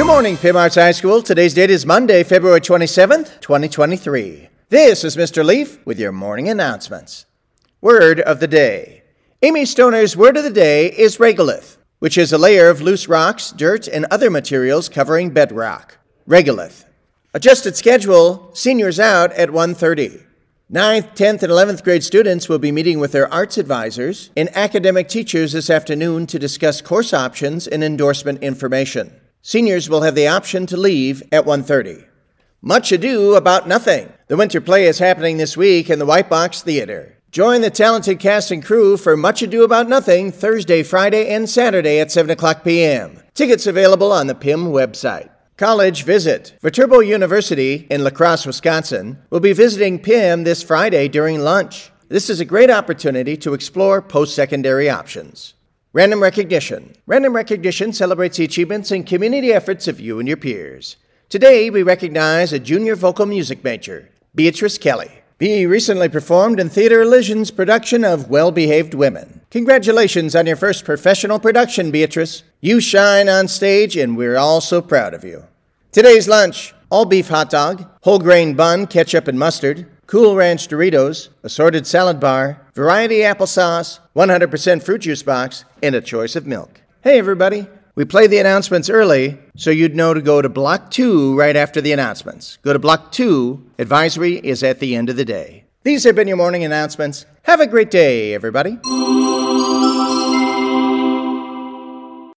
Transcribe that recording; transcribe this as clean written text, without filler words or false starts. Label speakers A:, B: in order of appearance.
A: Good morning, Pim Arts High School. Today's date is Monday, February 27th, 2023. This is Mr. Leaf with your morning announcements. Word of the day. Amy Stoner's word of the day is regolith, which is a layer of loose rocks, dirt, and other materials covering bedrock. Regolith. Adjusted schedule, seniors out at 1:30. 9th, 10th, and 11th grade students will be meeting with their arts advisors and academic teachers this afternoon to discuss course options and endorsement information. Seniors will have the option to leave at 1:30. Much Ado About Nothing. The winter play is happening this week in the White Box Theater. Join the talented cast and crew for Much Ado About Nothing Thursday, Friday, and Saturday at 7 o'clock p.m. Tickets available on the PIM website. College Visit. Viterbo University in La Crosse, Wisconsin, will be visiting PIM this Friday during lunch. This is a great opportunity to explore post-secondary options. Random Recognition. Random Recognition celebrates the achievements and community efforts of you and your peers. Today, we recognize a junior vocal music major, Beatrice Kelly. Bea recently performed in Theater Illusion's production of Well-Behaved Women. Congratulations on your first professional production, Beatrice. You shine on stage, and we're all so proud of you. Today's lunch: all-beef hot dog, whole grain bun, ketchup and mustard, Cool Ranch Doritos, assorted salad bar, variety applesauce, 100% fruit juice box, and a choice of milk. Hey, everybody. We play the announcements early, so you'd know to go to Block 2 right after the announcements. Go to Block 2. Advisory is at the end of the day. These have been your morning announcements. Have a great day, everybody.